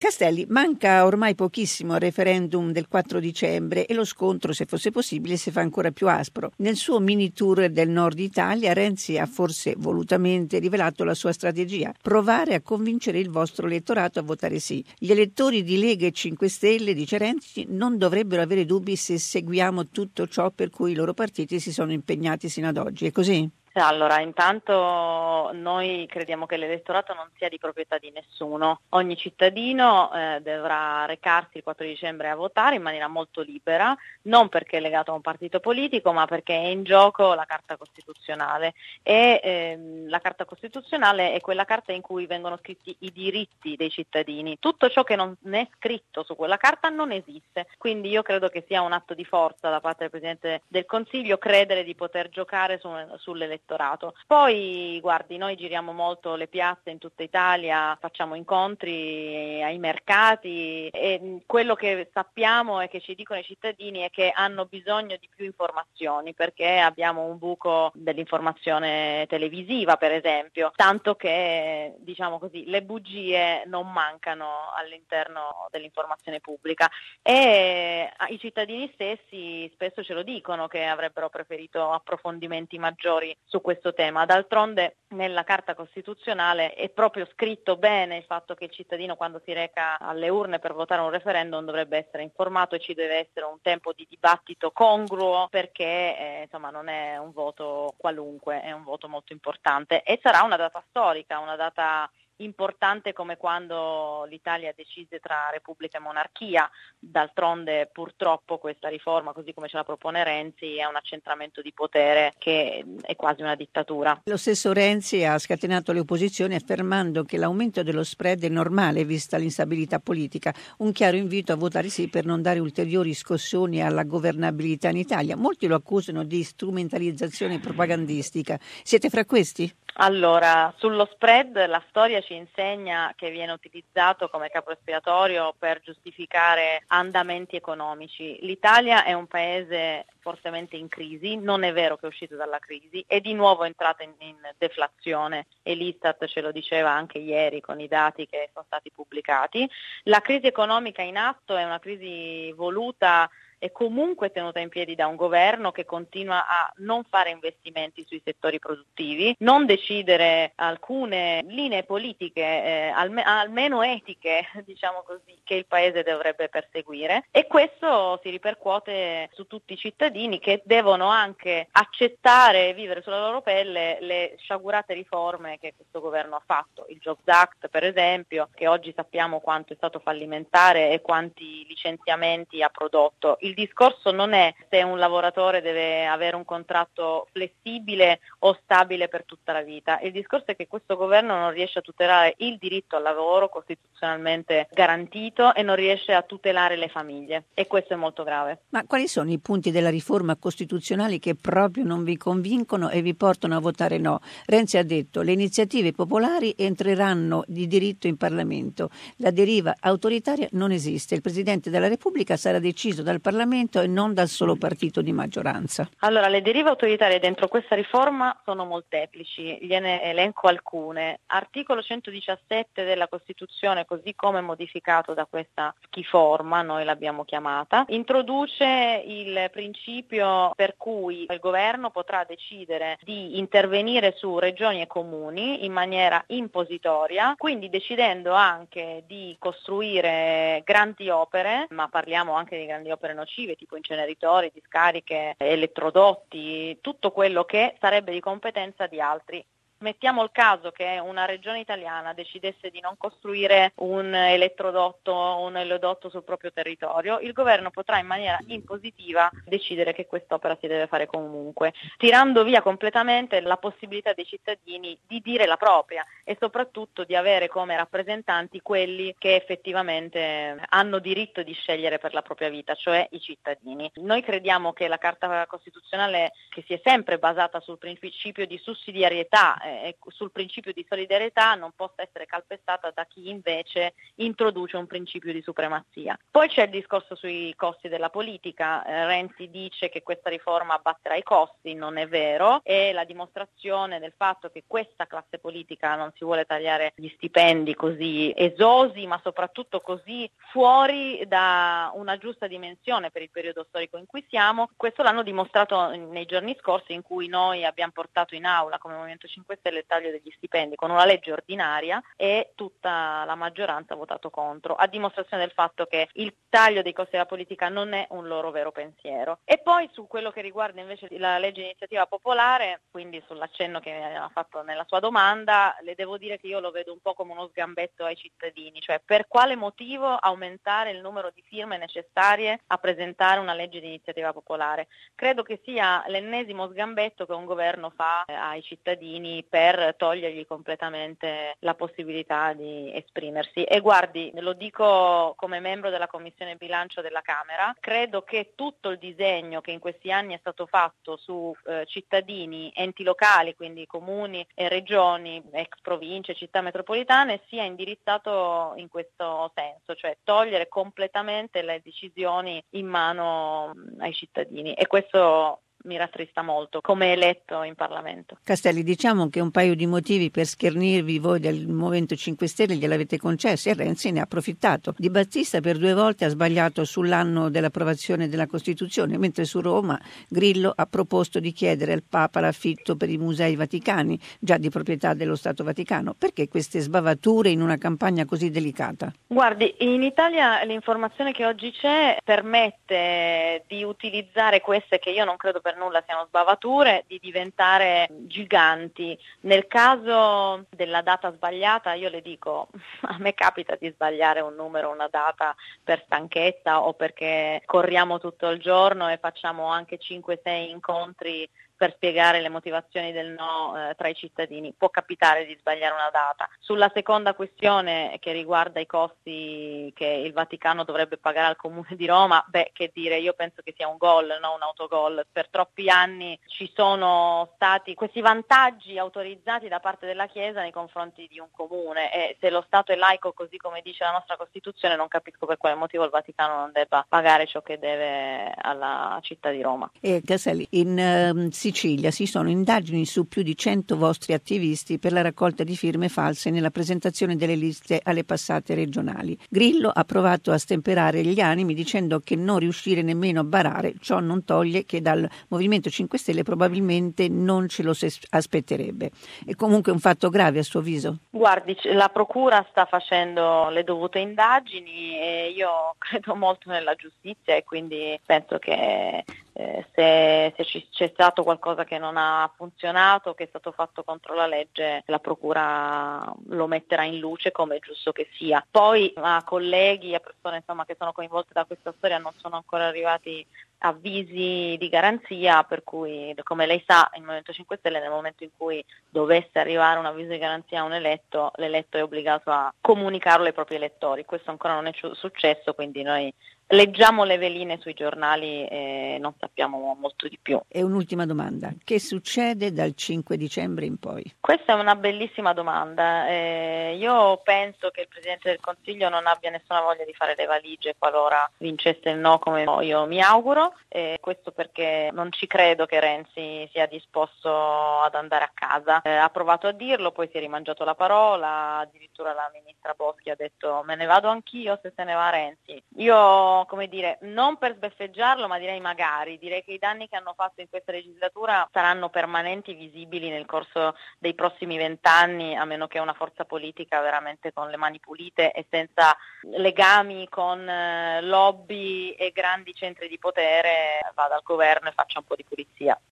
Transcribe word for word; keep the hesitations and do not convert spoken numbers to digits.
Castelli, manca ormai pochissimo al referendum del quattro dicembre e lo scontro, se fosse possibile, si fa ancora più aspro. Nel suo mini tour del nord Italia, Renzi ha forse volutamente rivelato la sua strategia: provare a convincere il vostro elettorato a votare sì. Gli elettori di Lega e cinque Stelle, dice Renzi, non dovrebbero avere dubbi se seguiamo tutto ciò per cui i loro partiti si sono impegnati sino ad oggi. È così? Allora, intanto noi crediamo che l'elettorato non sia di proprietà di nessuno. Ogni cittadino eh, dovrà recarsi il quattro dicembre a votare in maniera molto libera, non perché è legato a un partito politico, ma perché è in gioco la Carta Costituzionale. E ehm, la Carta Costituzionale è quella carta in cui vengono scritti i diritti dei cittadini. Tutto ciò che non è scritto su quella carta non esiste. Quindi io credo che sia un atto di forza da parte del Presidente del Consiglio credere di poter giocare su, sull'elettorato. Poi guardi, noi giriamo molto le piazze in tutta Italia, facciamo incontri ai mercati e quello che sappiamo e che ci dicono i cittadini è che hanno bisogno di più informazioni, perché abbiamo un buco dell'informazione televisiva, per esempio, tanto che, diciamo così, le bugie non mancano all'interno dell'informazione pubblica e i cittadini stessi spesso ce lo dicono che avrebbero preferito approfondimenti maggiori su questo tema. D'altronde nella Carta Costituzionale è proprio scritto bene il fatto che il cittadino, quando si reca alle urne per votare un referendum, dovrebbe essere informato e ci deve essere un tempo di dibattito congruo, perché eh, insomma non è un voto qualunque, è un voto molto importante e sarà una data storica, una data importante come quando l'Italia decise tra Repubblica e monarchia. D'altronde purtroppo questa riforma, così come ce la propone Renzi, è un accentramento di potere che è quasi una dittatura. Lo stesso Renzi ha scatenato le opposizioni affermando che l'aumento dello spread è normale vista l'instabilità politica, un chiaro invito a votare sì per non dare ulteriori scossoni alla governabilità in Italia. Molti lo accusano di strumentalizzazione propagandistica. Siete fra questi? Allora, sullo spread la storia ci insegna che viene utilizzato come capo espiatorio per giustificare andamenti economici. L'Italia è un paese fortemente in crisi, non è vero che è uscito dalla crisi, è di nuovo entrata in, in deflazione e l'Istat ce lo diceva anche ieri con i dati che sono stati pubblicati. La crisi economica in atto è una crisi voluta è comunque tenuta in piedi da un governo che continua a non fare investimenti sui settori produttivi, non decidere alcune linee politiche, eh, alme- almeno etiche, diciamo così, che il Paese dovrebbe perseguire, e questo si ripercuote su tutti i cittadini che devono anche accettare e vivere sulla loro pelle le sciagurate riforme che questo governo ha fatto. Il Jobs Act, per esempio, che oggi sappiamo quanto è stato fallimentare e quanti licenziamenti ha prodotto. Il discorso non è se un lavoratore deve avere un contratto flessibile o stabile per tutta la vita, il discorso è che questo governo non riesce a tutelare il diritto al lavoro costituzionalmente garantito e non riesce a tutelare le famiglie, e questo è molto grave. Ma quali sono i punti della riforma costituzionale che proprio non vi convincono e vi portano a votare no? Renzi ha detto: le iniziative popolari entreranno di diritto in Parlamento, la deriva autoritaria non esiste, il Presidente della Repubblica sarà deciso dal Parlamento e non dal solo partito di maggioranza. Allora, le derive autoritarie dentro questa riforma sono molteplici, gliene elenco alcune. Articolo centodiciassette della Costituzione, così come modificato da questa schiforma, noi l'abbiamo chiamata, introduce il principio per cui il governo potrà decidere di intervenire su regioni e comuni in maniera impositoria, quindi decidendo anche di costruire grandi opere, ma parliamo anche di grandi opere nocive, tipo inceneritori, discariche, elettrodotti, tutto quello che sarebbe di competenza di altri. Mettiamo il caso che una regione italiana decidesse di non costruire un elettrodotto o un oleodotto sul proprio territorio, il governo potrà in maniera impositiva decidere che quest'opera si deve fare comunque, tirando via completamente la possibilità dei cittadini di dire la propria e soprattutto di avere come rappresentanti quelli che effettivamente hanno diritto di scegliere per la propria vita, cioè i cittadini. Noi crediamo che la Carta Costituzionale, che si è sempre basata sul principio di sussidiarietà, eh, sul principio di solidarietà non possa essere calpestata da chi invece introduce un principio di supremazia. Poi c'è il discorso sui costi della politica. eh, Renzi dice che questa riforma abbatterà i costi, non è vero, è la dimostrazione del fatto che questa classe politica non si vuole tagliare gli stipendi così esosi, ma soprattutto così fuori da una giusta dimensione per il periodo storico in cui siamo. Questo l'hanno dimostrato nei giorni scorsi, in cui noi abbiamo portato in aula come Movimento cinque Stelle il taglio degli stipendi con una legge ordinaria e tutta la maggioranza ha votato contro, a dimostrazione del fatto che il taglio dei costi della politica non è un loro vero pensiero. E poi su quello che riguarda invece la legge di iniziativa popolare, quindi sull'accenno che mi ha fatto nella sua domanda, le devo dire che io lo vedo un po' come uno sgambetto ai cittadini, cioè per quale motivo aumentare il numero di firme necessarie a presentare una legge di iniziativa popolare. Credo che sia l'ennesimo sgambetto che un governo fa eh, ai cittadini per togliergli completamente la possibilità di esprimersi. E guardi, lo dico come membro della Commissione Bilancio della Camera, credo che tutto il disegno che in questi anni è stato fatto su eh, cittadini, enti locali, quindi comuni e regioni, ex province, città metropolitane, sia indirizzato in questo senso, cioè togliere completamente le decisioni in mano ai cittadini, e questo mi rattrista molto come eletto in Parlamento. Castelli, diciamo che un paio di motivi per schernirvi voi del Movimento cinque Stelle gliel'avete concessi e Renzi ne ha approfittato. Di Battista per due volte ha sbagliato sull'anno dell'approvazione della Costituzione, mentre su Roma Grillo ha proposto di chiedere al Papa l'affitto per i musei vaticani, già di proprietà dello Stato Vaticano. Perché queste sbavature in una campagna così delicata? Guardi, in Italia l'informazione che oggi c'è permette di utilizzare queste, che io non credo per nulla siano sbavature, di diventare giganti. Nel caso della data sbagliata, io le dico, a me capita di sbagliare un numero, una data per stanchezza o perché corriamo tutto il giorno e facciamo anche cinque sei incontri per spiegare le motivazioni del no eh, tra i cittadini. Può capitare di sbagliare una data. Sulla seconda questione, che riguarda i costi che il Vaticano dovrebbe pagare al Comune di Roma, beh, che dire, io penso che sia un gol, non un autogol. Per troppi anni ci sono stati questi vantaggi autorizzati da parte della Chiesa nei confronti di un comune, e se lo Stato è laico così come dice la nostra Costituzione, non capisco per quale motivo il Vaticano non debba pagare ciò che deve alla città di Roma. E Castelli, in uh, Sicilia si sono indagini su più di cento vostri attivisti per la raccolta di firme false nella presentazione delle liste alle passate regionali. Grillo ha provato a stemperare gli animi dicendo che non riuscire nemmeno a barare, ciò non toglie che dal Movimento cinque Stelle probabilmente non ce lo aspetterebbe. È comunque un fatto grave a suo avviso? Guardi, la Procura sta facendo le dovute indagini e io credo molto nella giustizia, e quindi penso che eh, se, se ci, c'è stato qualcosa che non ha funzionato, che è stato fatto contro la legge, la Procura lo metterà in luce, come è giusto che sia. Poi a colleghi, a persone insomma che sono coinvolte da questa storia non sono ancora arrivati avvisi di garanzia, per cui, come lei sa, il Movimento cinque Stelle nel momento in cui dovesse arrivare un avviso di garanzia a un eletto, l'eletto è obbligato a comunicarlo ai propri elettori. Questo ancora non è successo, quindi noi leggiamo le veline sui giornali e non sappiamo molto di più. E un'ultima domanda: che succede dal cinque dicembre in poi? Questa è una bellissima domanda. Eh, io penso che il Presidente del Consiglio non abbia nessuna voglia di fare le valigie qualora vincesse il no, come io mi auguro. Eh, questo perché non ci credo che Renzi sia disposto ad andare a casa. Eh, ha provato a dirlo, poi si è rimangiato la parola, addirittura la ministra Boschi ha detto me ne vado anch'io se se ne va Renzi. Io, come dire, non per sbeffeggiarlo, ma direi magari, direi che i danni che hanno fatto in questa legislatura saranno permanenti, visibili nel corso dei prossimi vent'anni, a meno che una forza politica veramente con le mani pulite e senza legami con lobby e grandi centri di potere vada al governo e faccia un po' di pulizia.